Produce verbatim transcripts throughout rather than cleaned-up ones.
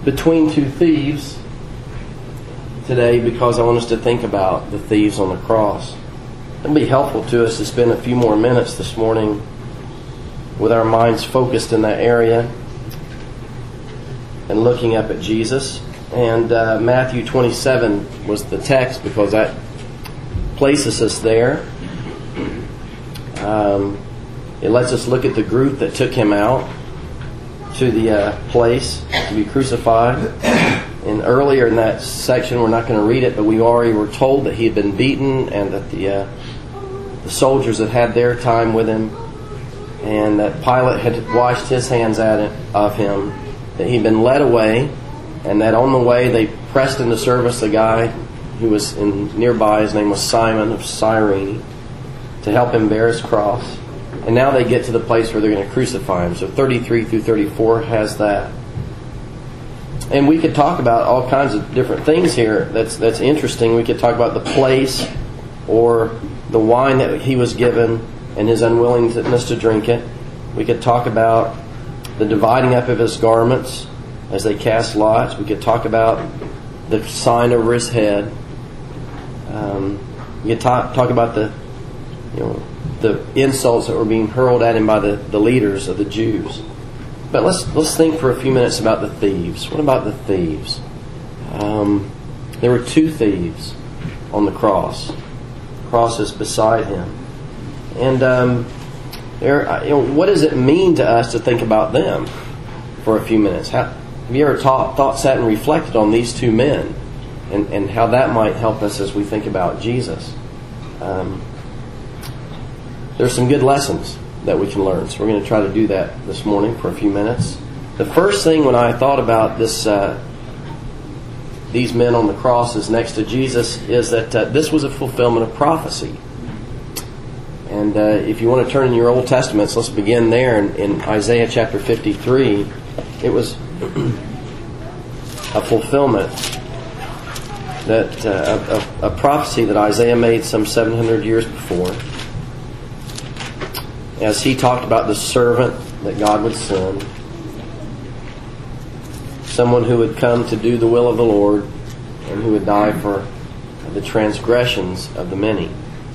between two thieves today because I want us to think about the thieves on the cross. It'll be helpful to us to spend a few more minutes this morning with our minds focused in that area and looking up at Jesus. And uh, Matthew twenty-seven was the text because that places us there. Um, it lets us look at the group that took him out to the uh, place to be crucified. And earlier in that section, we're not going to read it, but we already were told that he had been beaten and that the uh, the soldiers had had their time with him, and that Pilate had washed his hands at it, of him, that he'd been led away, and that on the way they pressed into service a guy who was in nearby. His name was Simon of Cyrene, to help him bear his cross. And now they get to the place where they're going to crucify him. So thirty-three through thirty-four has that. And we could talk about all kinds of different things here that's that's interesting. We could talk about the place, or the wine that he was given and his unwillingness to drink it. We could talk about the dividing up of his garments as they cast lots. We could talk about the sign over his head. Um, we could talk, talk about the, you know, the insults that were being hurled at him by the, the leaders of the Jews. But let's let's think for a few minutes about the thieves. What about the thieves? Um, there were two thieves on the cross. The cross is beside him. And um, there, you know, what does it mean to us to think about them for a few minutes? How, have you ever taught, thought, sat and reflected on these two men and, and how that might help us as we think about Jesus? Um, there's some good lessons that we can learn. So we're going to try to do that this morning for a few minutes. The first thing when I thought about this, uh, these men on the crosses next to Jesus, is that uh, this was a fulfillment of prophecy. And uh, if you want to turn in your Old Testaments, let's begin there in, in Isaiah chapter fifty-three. It was a fulfillment that uh, a, a prophecy that Isaiah made some seven hundred years before, as he talked about the servant that God would send, someone who would come to do the will of the Lord and who would die for the transgressions of the many.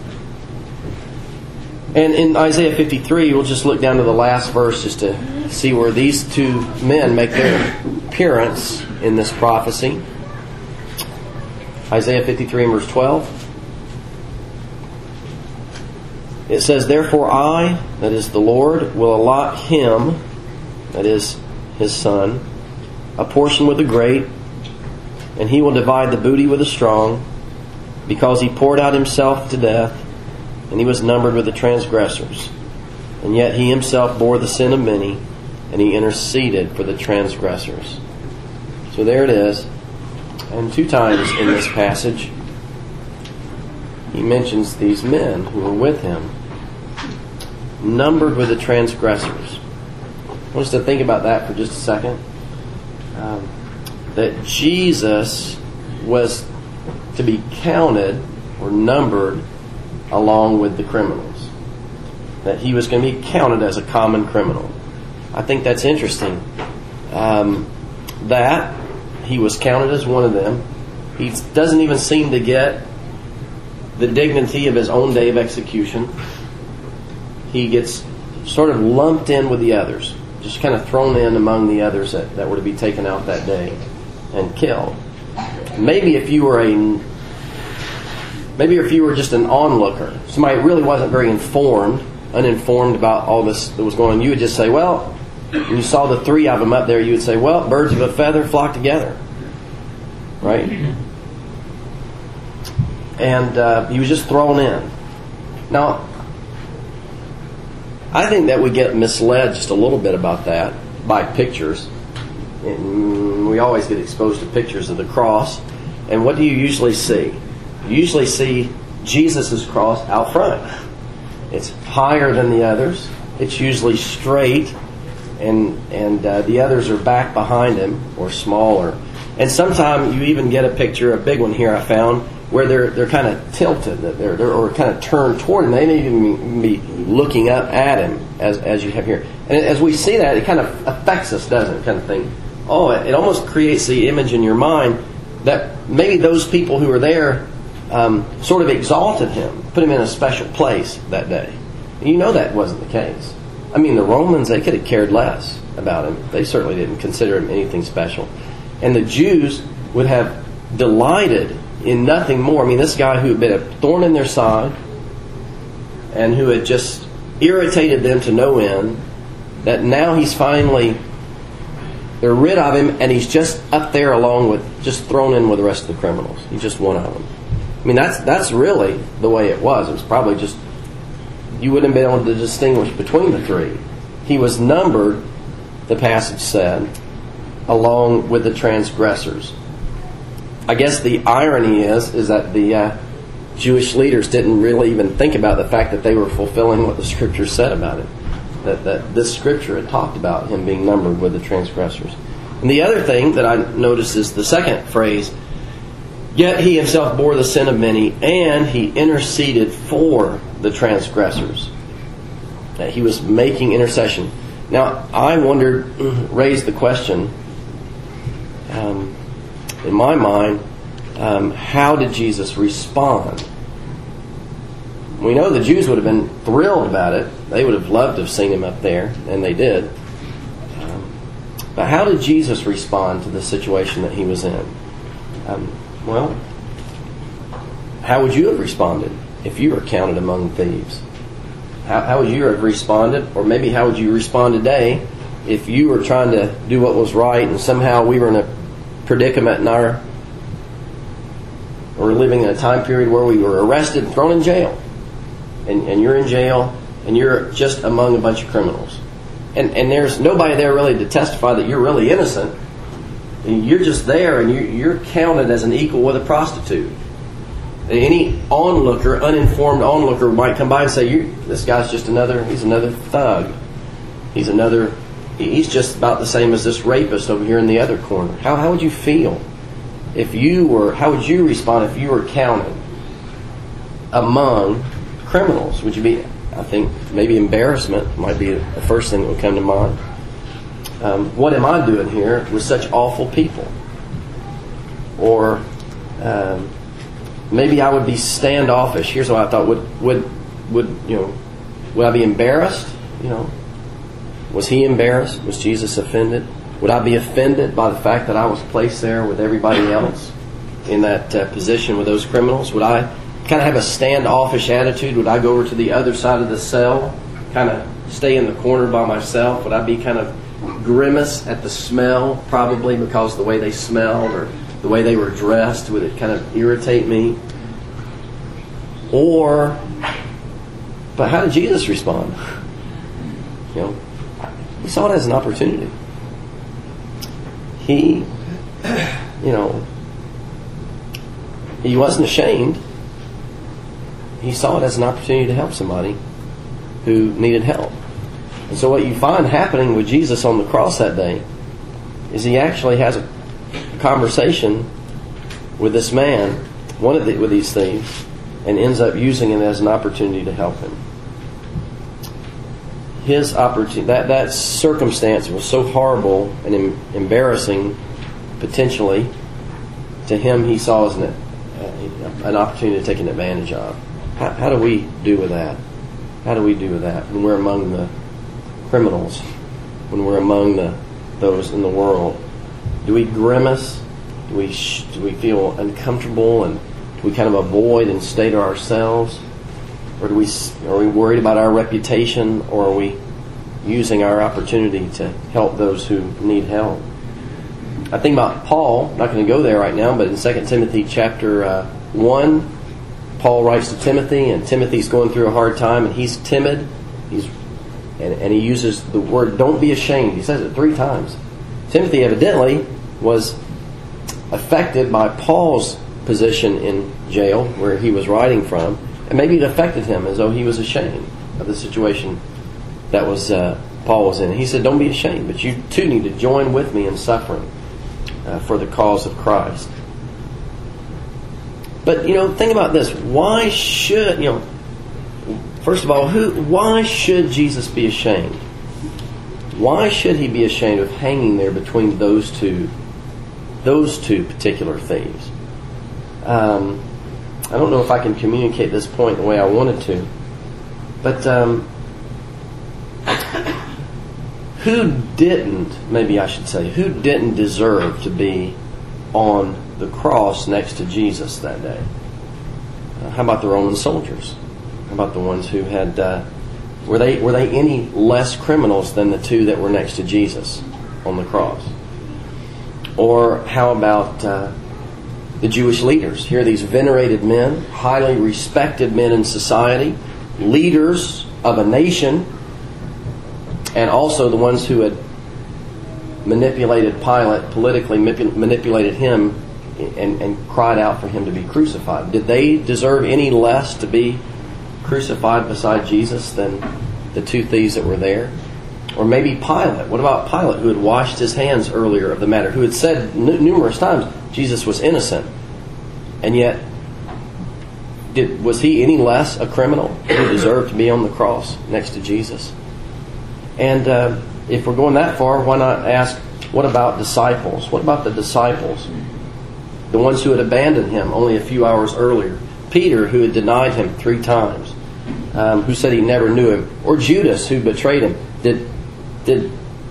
And in Isaiah fifty-three, we'll just look down to the last verse just to see where these two men make their appearance in this prophecy. Isaiah fifty-three and verse twelve. It says, "Therefore I, that is the Lord, will allot him," that is his son, "a portion with the great, and he will divide the booty with the strong, because he poured out himself to death, and he was numbered with the transgressors. And yet he himself bore the sin of many, and he interceded for the transgressors." So there it is. And two times in this passage, he mentions these men who were with him, numbered with the transgressors. I want us to think about that for just a second. Um, that Jesus was to be counted or numbered along with the criminals. That he was going to be counted as a common criminal. I think that's interesting. Um, that he was counted as one of them. He doesn't even seem to get the dignity of his own day of execution. He gets sort of lumped in with the others, just kind of thrown in among the others that, that were to be taken out that day and killed. Maybe if you were a maybe if you were just an onlooker, somebody really wasn't very informed, uninformed about all this that was going on, you would just say, well, when you saw the three of them up there, you would say, well, birds of a feather flock together. Right? And uh, he was just thrown in. Now, I think that we get misled just a little bit about that by pictures. And we always get exposed to pictures of the cross. And what do you usually see? You usually see Jesus' cross out front. It's higher than the others. It's usually straight, and and uh, the others are back behind him or smaller. And sometimes you even get a picture, a big one here I found, where they're they're kind of tilted, they're, they're or kind of turned toward him. They need to be looking up at him, as as you have here. And as we see that, it kind of affects us, doesn't it? Kind of thing. oh, it, it almost creates the image in your mind that maybe those people who were there um, sort of exalted him, put him in a special place that day. You know that wasn't the case. I mean, the Romans, they could have cared less about him. They certainly didn't consider him anything special. And the Jews would have delighted in nothing more. I mean, this guy who had been a thorn in their side and who had just irritated them to no end, that now he's finally, they're rid of him, and he's just up there along with, just thrown in with the rest of the criminals. He's just one of them. I mean, that's that's really the way it was. It was probably just, you wouldn't have been able to distinguish between the three. He was numbered, the passage said, along with the transgressors. I guess the irony is, is that the uh, Jewish leaders didn't really even think about the fact that they were fulfilling what the Scripture said about him. That, that this Scripture had talked about him being numbered with the transgressors. And the other thing that I noticed is the second phrase, yet he himself bore the sin of many, and he interceded for the transgressors. That he was making intercession. Now, I wondered, raised the question, um, in my mind, um, how did Jesus respond? We know the Jews would have been thrilled about it. They would have loved to have seen him up there, and they did. Um, but how did Jesus respond to the situation that he was in? Um, well, how would you have responded if you were counted among thieves? How, how would you have responded? Or maybe how would you respond today if you were trying to do what was right and somehow we were in a predicament in our, or living in a time period where we were arrested and thrown in jail. And, and you're in jail and you're just among a bunch of criminals. And, and there's nobody there really to testify that you're really innocent. And you're just there and you, you're counted as an equal with a prostitute. Any onlooker, uninformed onlooker might come by and say, you, this guy's just another, he's another thug. He's another, he's just about the same as this rapist over here in the other corner. How, how would you feel if you were, how would you respond if you were counted among criminals? Would you be, I think, maybe embarrassment might be the first thing that would come to mind. Um, what am I doing here with such awful people? Or um, maybe I would be standoffish. Here's what I thought: would would would you know? Would I be embarrassed? You know, was he embarrassed? Was Jesus offended? Would I be offended by the fact that I was placed there with everybody else in that uh, position with those criminals? Would I kind of have a standoffish attitude? Would I go over to the other side of the cell, kind of stay in the corner by myself? Would I be kind of grimace at the smell, probably because of the way they smelled or the way they were dressed? Would it kind of irritate me? Or, but how did Jesus respond? You know, he saw it as an opportunity. He, you know, he wasn't ashamed. He saw it as an opportunity to help somebody who needed help. And so what you find happening with Jesus on the cross that day is he actually has a conversation with this man, one of the, with these thieves, and ends up using it as an opportunity to help him. His opportunity, that, that circumstance was so horrible and em- embarrassing, potentially, to him he saw as an, uh, an opportunity to take an advantage of. How, how do we do with that? How do we do with that when we're among the criminals, when we're among the those in the world? Do we grimace? Do we sh- do we feel uncomfortable and do we kind of avoid and stay to ourselves? Or do we are we worried about our reputation, or are we using our opportunity to help those who need help? I think about Paul. I'm not going to go there right now, but in Second Timothy chapter uh, one, Paul writes to Timothy, and Timothy's going through a hard time, and he's timid. He's and, and he uses the word "don't be ashamed." He says it three times. Timothy evidently was affected by Paul's position in jail, where he was writing from. And maybe it affected him as though he was ashamed of the situation that was uh, Paul was in. He said, don't be ashamed, but you too need to join with me in suffering uh, for the cause of Christ. But, you know, think about this. Why should, you know, first of all, who? why should Jesus be ashamed? why should he be ashamed of hanging there between those two, those two particular thieves? Um, I don't know if I can communicate this point the way I wanted to, but um, who didn't, maybe I should say, who didn't deserve to be on the cross next to Jesus that day? Uh, how about the Roman soldiers? How about the ones who had, uh, were they were they any less criminals than the two that were next to Jesus on the cross? Or how about uh, the Jewish leaders? Here are these venerated men, highly respected men in society, leaders of a nation, and also the ones who had manipulated Pilate, politically manipulated him, and, and cried out for him to be crucified. Did they deserve any less to be crucified beside Jesus than the two thieves that were there? Or maybe Pilate. What about Pilate, who had washed his hands earlier of the matter, who had said n- numerous times Jesus was innocent, and yet did was he any less a criminal who deserved to be on the cross next to Jesus? And uh, if we're going that far, why not ask, what about disciples? What about the disciples? The ones who had abandoned him only a few hours earlier. Peter, who had denied him three times, um, who said he never knew him. Or Judas, who betrayed him. Did, did,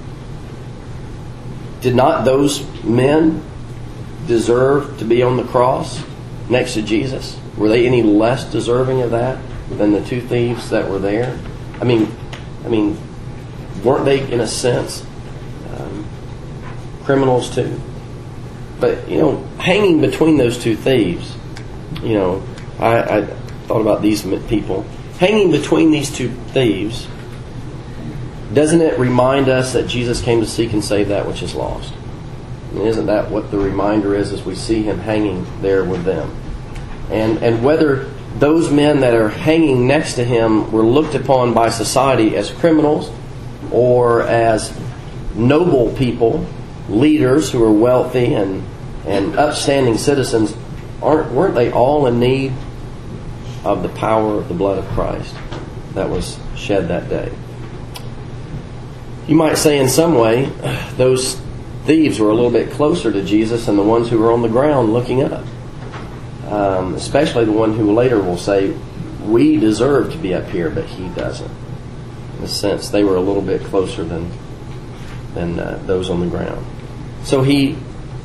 did not those men deserve to be on the cross next to Jesus? Were they any less deserving of that than the two thieves that were there? I mean, I mean, weren't they, in a sense, um, criminals too? But, you know, hanging between those two thieves, you know, I, I thought about these people. Hanging between these two thieves, doesn't it remind us that Jesus came to seek and save that which is lost? And isn't that what the reminder is as we see him hanging there with them? And and whether those men that are hanging next to him were looked upon by society as criminals or as noble people, leaders who are wealthy and, and upstanding citizens, aren't weren't they all in need of the power of the blood of Christ that was shed that day? You might say in some way those thieves were a little bit closer to Jesus than the ones who were on the ground looking up. Um, especially the one who later will say, we deserve to be up here, but he doesn't. In a sense, they were a little bit closer than than uh, those on the ground. So he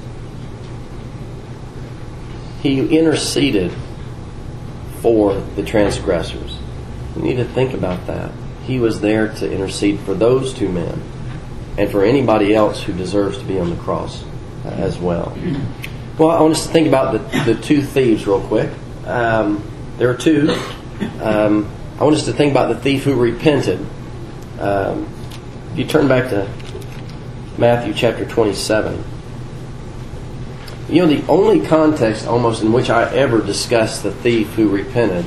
he interceded for the transgressors. You need to think about that. He was there to intercede for those two men and for anybody else who deserves to be on the cross uh, as well. Well, I want us to think about the, the two thieves real quick. Um, there are two. Um, I want us to think about the thief who repented. Um, if you turn back to Matthew chapter twenty-seven. You know, the only context almost in which I ever discussed the thief who repented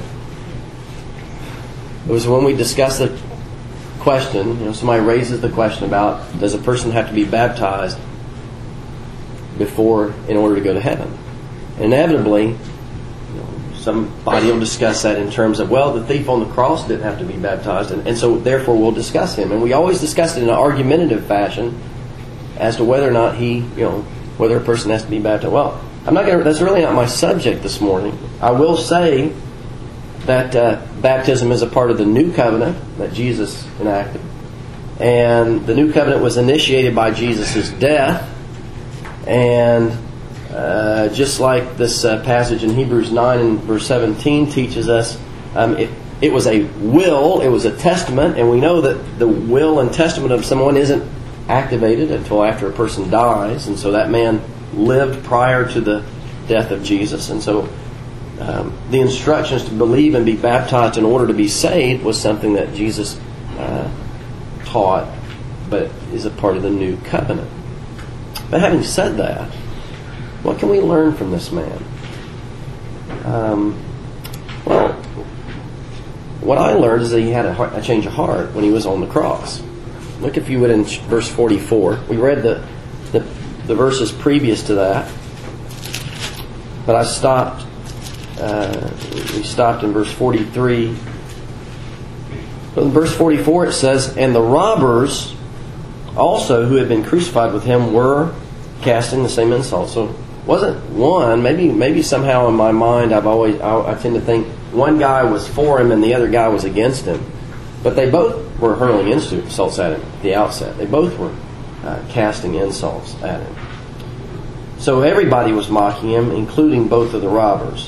was when we discussed the question, you know, somebody raises the question about, does a person have to be baptized before, in order to go to heaven? Inevitably, you know, somebody will discuss that in terms of, well, the thief on the cross didn't have to be baptized, and, and so therefore we'll discuss him. And we always discussed it in an argumentative fashion as to whether or not he, you know, whether a person has to be baptized. Well, I'm not going to, that's really not my subject this morning. I will say that uh, baptism is a part of the new covenant that Jesus enacted. And the new covenant was initiated by Jesus' death. And uh, just like this uh, passage in Hebrews nine and verse seventeen teaches us, um, it, it was a will, it was a testament, and we know that the will and testament of someone isn't activated until after a person dies. And so that man lived prior to the death of Jesus. And so um, the instructions to believe and be baptized in order to be saved was something that Jesus uh, taught, but is a part of the new covenant. But having said that, what can we learn from this man? Um, well, what I learned is that he had a, heart, a change of heart when he was on the cross. Look, if you would, in verse forty-four. We read the, the, the verses previous to that, but I stopped. Uh, we stopped in verse forty-three. But in verse forty-four it says, "And the robbers also who had been crucified with him were casting the same insult. So it wasn't one, maybe maybe somehow in my mind I've always I, I tend to think one guy was for him and the other guy was against him. But they both were hurling insults at him at the outset. They both were uh, casting insults at him. So everybody was mocking him, including both of the robbers.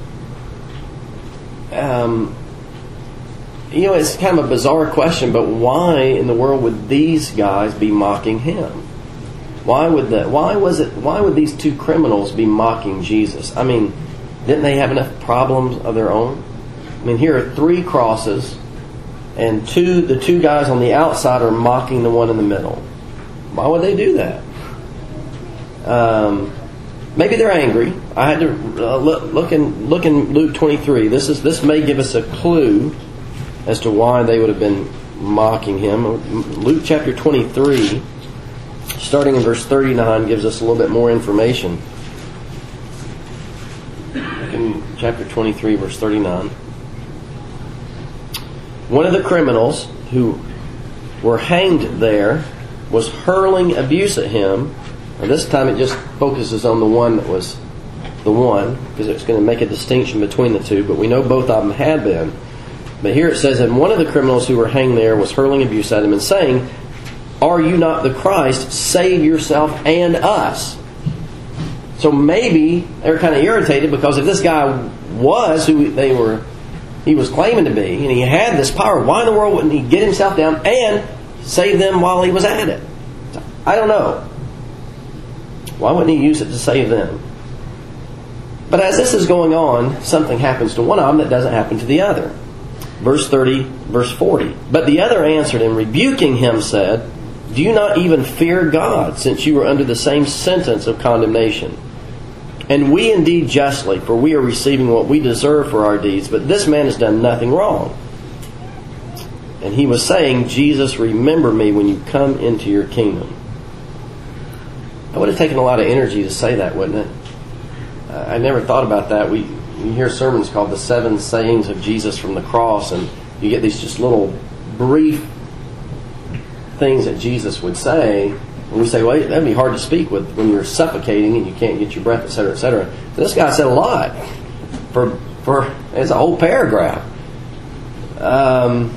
Um, you know, it's kind of a bizarre question, but why in the world would these guys be mocking him? Why would that? Why was it? Why would these two criminals be mocking Jesus? I mean, didn't they have enough problems of their own? I mean, here are three crosses, and two the two guys on the outside are mocking the one in the middle. Why would they do that? Um, maybe they're angry. I had to uh, look, look in look in Luke twenty-three. This is this may give us a clue as to why they would have been mocking him. Luke chapter twenty-three, starting in verse thirty-nine, gives us a little bit more information. In chapter twenty-three, verse thirty-nine. One of the criminals who were hanged there was hurling abuse at him. And this time it just focuses on the one that was the one, because it's going to make a distinction between the two, but we know both of them had been. But here it says, and one of the criminals who were hanged there was hurling abuse at him and saying, "Are you not the Christ? Save yourself and us." So maybe they were kind of irritated, because if this guy was who they were, he was claiming to be, and he had this power, why in the world wouldn't he get himself down and save them while he was at it? I don't know. Why wouldn't he use it to save them? But as this is going on, something happens to one of them that doesn't happen to the other. Verse thirty, verse forty. But the other answered him, rebuking him, said, "Do you not even fear God, since you are under the same sentence of condemnation? And we indeed justly, for we are receiving what we deserve for our deeds, but this man has done nothing wrong." And he was saying, "Jesus, remember me when you come into your kingdom." It would have taken a lot of energy to say that, wouldn't it? Uh, I never thought about that. We, we hear sermons called the seven sayings of Jesus from the cross, and you get these just little brief things that Jesus would say, and we say, well, that'd be hard to speak with when you're suffocating and you can't get your breath, et cetera, et cetera. So this guy said a lot for for it's a whole paragraph. Um,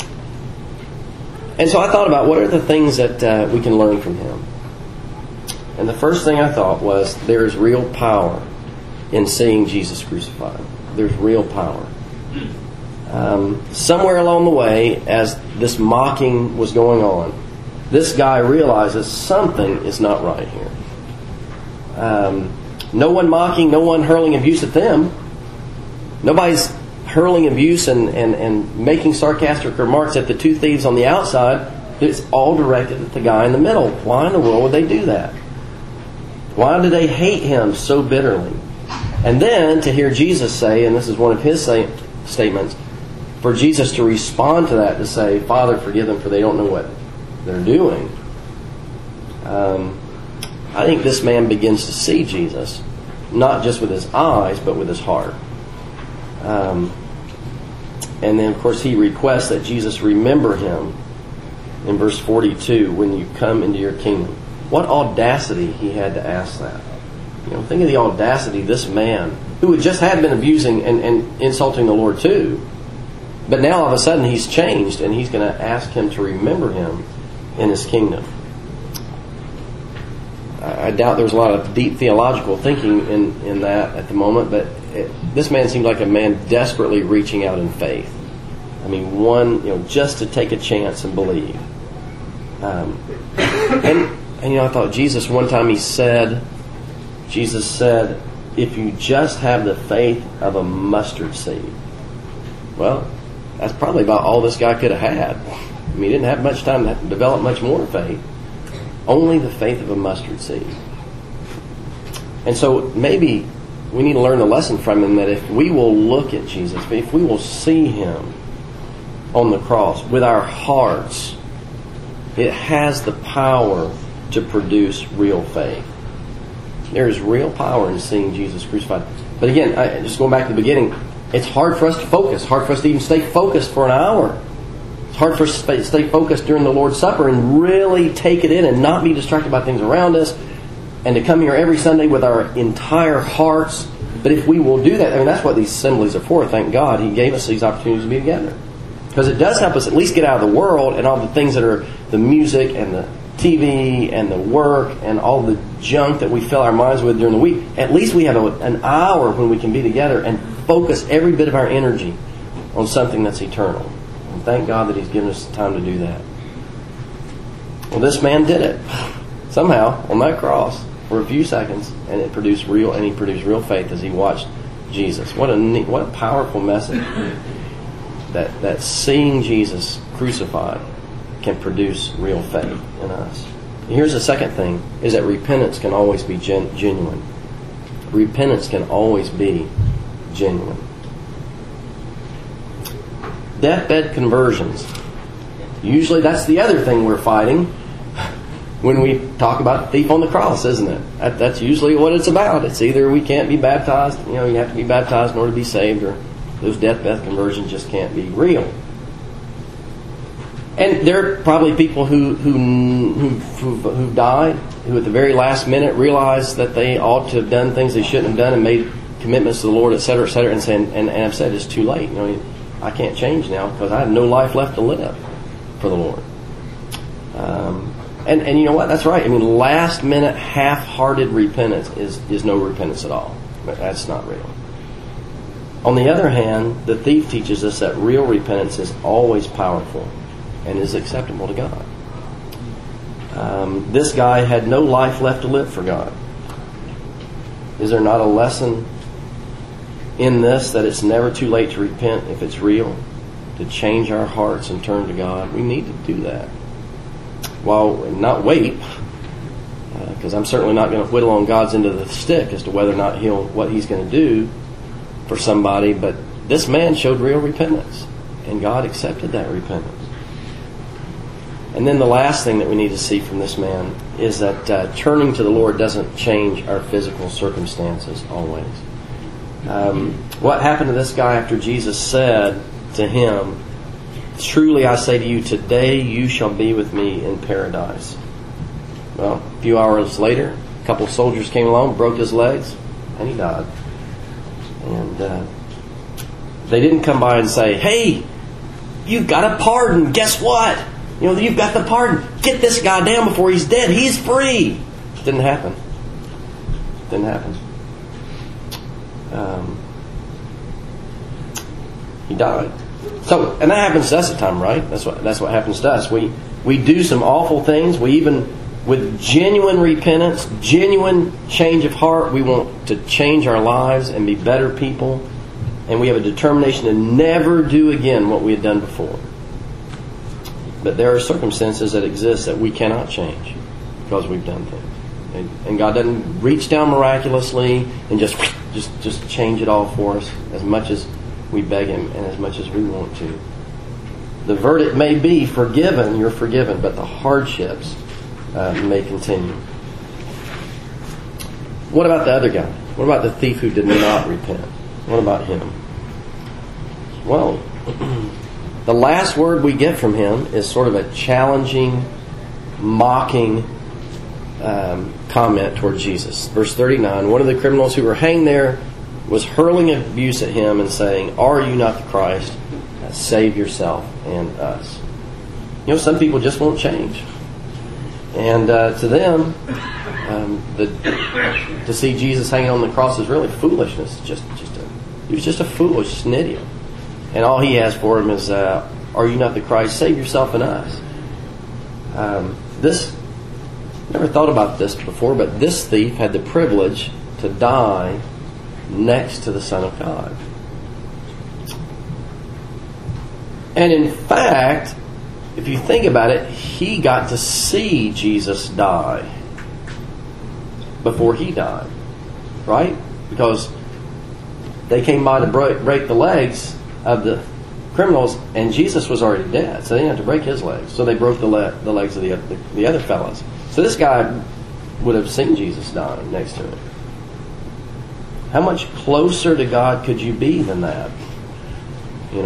and so I thought about what are the things that uh, we can learn from him. And the first thing I thought was there is real power in seeing Jesus crucified. There's real power. Um, somewhere along the way, as this mocking was going on, this guy realizes something is not right here. Um, no one mocking, no one hurling abuse at them. Nobody's hurling abuse and, and, and making sarcastic remarks at the two thieves on the outside. It's all directed at the guy in the middle. Why in the world would they do that? Why do they hate him so bitterly? And then to hear Jesus say, and this is one of his say, statements, for Jesus to respond to that, to say, "Father, forgive them, for they don't know what they're doing." Um, I think this man begins to see Jesus, not just with his eyes, but with his heart. Um, and then, of course, he requests that Jesus remember him in verse forty-two, when you come into your kingdom. What audacity he had to ask that. You know, think of the audacity of this man, who had just had been abusing and, and insulting the Lord too. But now all of a sudden he's changed, and he's going to ask him to remember him in his kingdom. I, I doubt there's a lot of deep theological thinking in, in that at the moment, but it, this man seemed like a man desperately reaching out in faith. I mean, one, you know, just to take a chance and believe. Um, and And, you know, I thought Jesus, one time he said, Jesus said, if you just have the faith of a mustard seed. Well, that's probably about all this guy could have had. I mean, he didn't have much time to develop much more faith. Only the faith of a mustard seed. And so maybe we need to learn the lesson from him, that if we will look at Jesus, if we will see him on the cross with our hearts, it has the power to produce real faith. There is real power in seeing Jesus crucified. But again, I, just going back to the beginning, it's hard for us to focus, hard for us to even stay focused for an hour. It's hard for us to stay focused during the Lord's Supper and really take it in and not be distracted by things around us, and to come here every Sunday with our entire hearts. But if we will do that, I mean, that's what these assemblies are for. Thank God He gave us these opportunities to be together. Because it does help us at least get out of the world and all the things that are the music and the T V and the work and all the junk that we fill our minds with during the week. At least we have a, an hour when we can be together and focus every bit of our energy on something that's eternal. And thank God that He's given us time to do that. Well, this man did it somehow on that cross for a few seconds, and it produced real, and he produced real faith as he watched Jesus. What a neat, what a powerful message that that seeing Jesus crucified can produce real faith in us. Here's the second thing, is that repentance can always be gen- genuine. Repentance can always be genuine. Deathbed conversions. Usually that's the other thing we're fighting when we talk about the thief on the cross, isn't it? That, that's usually what it's about. It's either we can't be baptized, you know, you have to be baptized in order to be saved, or those deathbed conversions just can't be real. And there are probably people who who who who've, who've died, who at the very last minute realized that they ought to have done things they shouldn't have done and made commitments to the Lord, et cetera, et cetera, and saying, and, and have said it's too late. You know, I can't change now because I have no life left to live for the Lord. Um, and and you know what? That's right. I mean, last minute, half-hearted repentance is is no repentance at all. That's not real. On the other hand, the thief teaches us that real repentance is always powerful and is acceptable to God. Um, this guy had no life left to live for God. Is there not a lesson in this that it's never too late to repent if it's real, to change our hearts and turn to God? We need to do that. Well, not wait, because uh, I'm certainly not going to whittle on God's end of the stick as to whether or not he'll what He's going to do for somebody. But this man showed real repentance, and God accepted that repentance. And then the last thing that we need to see from this man is that uh, turning to the Lord doesn't change our physical circumstances always. Um, what happened to this guy after Jesus said to him, "Truly I say to you, today you shall be with me in paradise"? Well, a few hours later, a couple of soldiers came along, broke his legs, and he died. And uh, they didn't come by and say, "Hey, you've got a pardon. Guess what? You know, you've got the pardon. Get this guy down before he's dead. He's free." Didn't happen. Didn't happen. Um, he died. So, and that happens to us at times, right? That's what that's what happens to us. We we do some awful things. We even, with genuine repentance, genuine change of heart, we want to change our lives and be better people, and we have a determination to never do again what we had done before. But there are circumstances that exist that we cannot change because we've done things. And, and God doesn't reach down miraculously and just, just just change it all for us as much as we beg Him and as much as we want to. The verdict may be forgiven, you're forgiven, but the hardships uh, may continue. What about the other guy? What about the thief who did not repent? What about him? Well, the last word we get from him is sort of a challenging, mocking um, comment toward Jesus. Verse thirty-nine, one of the criminals who were hanged there was hurling abuse at him and saying, "Are you not the Christ? Save yourself and us." You know, some people just won't change. And uh, to them, um, the, to see Jesus hanging on the cross is really foolishness. Just, just a, he was just a fool, just an idiot. And all he has for him is, uh, "Are you not the Christ? Save yourself and us." Um, this, never thought about this before, but this thief had the privilege to die next to the Son of God. And in fact, if you think about it, he got to see Jesus die before he died. Right? Because they came by to break, break the legs of the criminals, and Jesus was already dead, so they didn't have to break his legs. So they broke the, le- the legs of the, the, the other fellas. So this guy would have seen Jesus dying next to him. How much closer to God could you be than that? You know,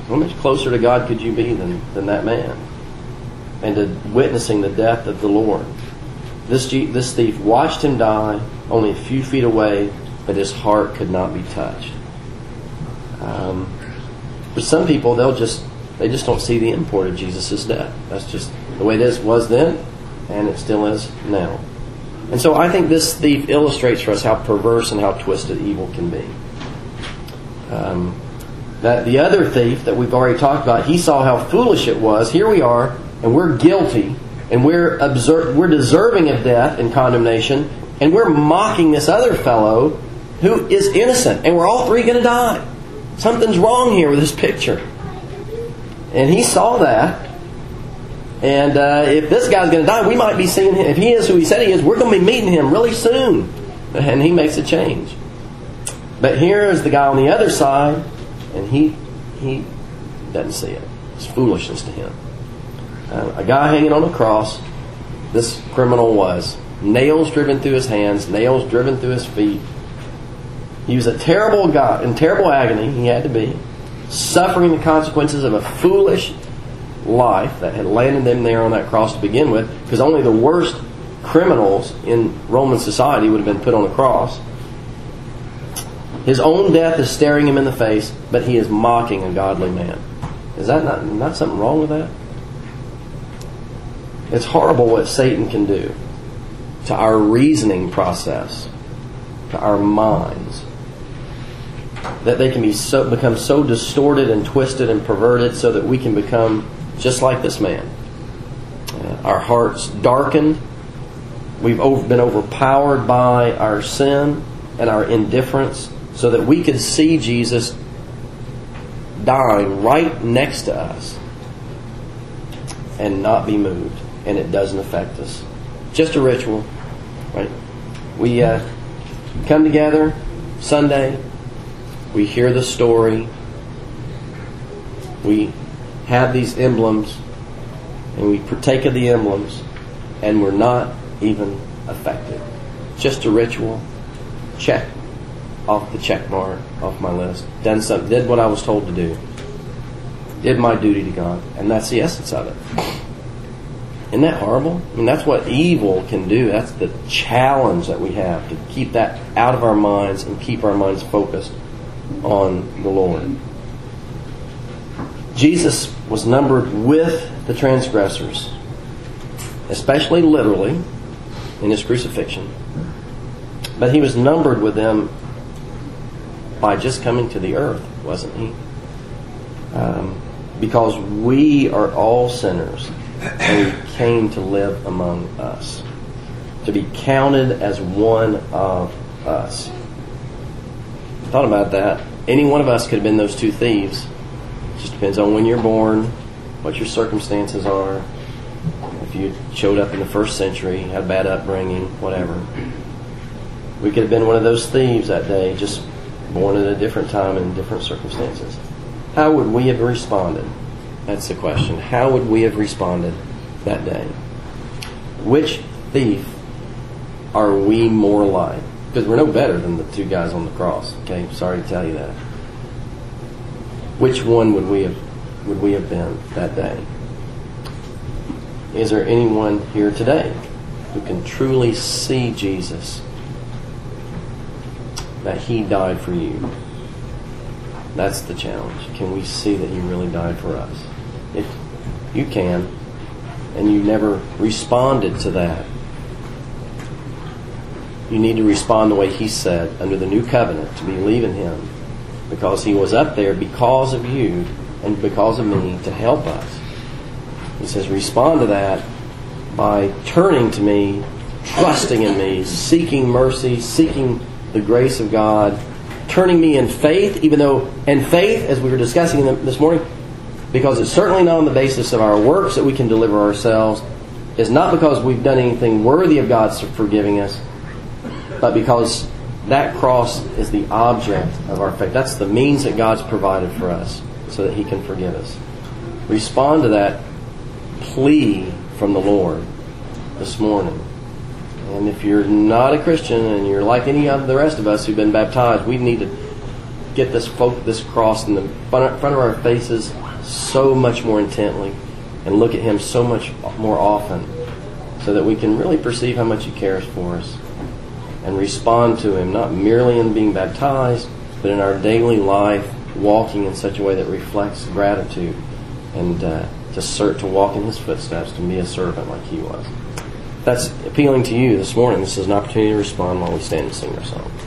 How much closer to God could you be than, than that man? And to witnessing the death of the Lord. This, this thief watched him die only a few feet away, but his heart could not be touched. Um, for some people, they'll just they just don't see the import of Jesus' death. That's just the way it is, was then, and it still is now. And so I think this thief illustrates for us how perverse and how twisted evil can be. Um, that the other thief that we've already talked about, he saw how foolish it was. Here we are, and we're guilty, and we're obser- we're deserving of death and condemnation, and we're mocking this other fellow who is innocent, and we're all three going to die. Something's wrong here with this picture. And he saw that. And uh, if this guy's going to die, we might be seeing him. If he is who he said he is, we're going to be meeting him really soon. And he makes a change. But here is the guy on the other side, and he he doesn't see it. It's foolishness to him. Uh, a guy hanging on a cross, this criminal was. Nails driven through his hands, nails driven through his feet. He was a terrible guy, in terrible agony, he had to be, suffering the consequences of a foolish life that had landed them there on that cross to begin with, because only the worst criminals in Roman society would have been put on the cross. His own death is staring him in the face, but he is mocking a godly man. Is that not, not something wrong with that? It's horrible what Satan can do to our reasoning process, to our minds, that they can be so, become so distorted and twisted and perverted so that we can become just like this man. Uh, our hearts darkened. We've over, been overpowered by our sin and our indifference so that we could see Jesus dying right next to us and not be moved. And it doesn't affect us. Just a ritual, right? We uh, come together Sunday. We hear the story. We have these emblems, and we partake of the emblems, and we're not even affected. Just a ritual. Check off the check mark off my list. Done something. Did what I was told to do. Did my duty to God, and that's the essence of it. Isn't that horrible? I mean, that's what evil can do. That's the challenge that we have, to keep that out of our minds and keep our minds focused on the Lord. Jesus was numbered with the transgressors, especially literally in his crucifixion. But he was numbered with them by just coming to the earth, wasn't he? Um, because we are all sinners. And he came to live among us, to be counted as one of us. Thought about that. Any one of us could have been those two thieves. It just depends on when you're born, what your circumstances are. If you showed up in the first century, had a bad upbringing, whatever. We could have been one of those thieves that day, just born at a different time and in different circumstances. How would we have responded? That's the question. How would we have responded that day? Which thief are we more like? Because we're no better than the two guys on the cross. Okay, sorry to tell you that. Which one would we have would we have been that day? Is there anyone here today who can truly see Jesus, that he died for you? That's the challenge. Can we see that he really died for us? If you can, and you never responded to that, you need to respond the way he said under the new covenant, to believe in him, because he was up there because of you and because of me to help us. He says, respond to that by turning to me, trusting in me, seeking mercy, seeking the grace of God, turning me in faith, even though, and faith, as we were discussing this morning, because it's certainly not on the basis of our works that we can deliver ourselves. It's not because we've done anything worthy of God's forgiving us, but because that cross is the object of our faith. That's the means that God's provided for us so that he can forgive us. Respond to that plea from the Lord this morning. And if you're not a Christian and you're like any of the rest of us who've been baptized, we need to get this folk, this cross in the front front of our faces so much more intently, and look at Him so much more often, so that we can really perceive how much He cares for us, and respond to Him, not merely in being baptized, but in our daily life, walking in such a way that reflects gratitude, and uh, to serve, to walk in His footsteps, to be a servant like He was. If that's appealing to you this morning, this is an opportunity to respond while we stand and sing our song.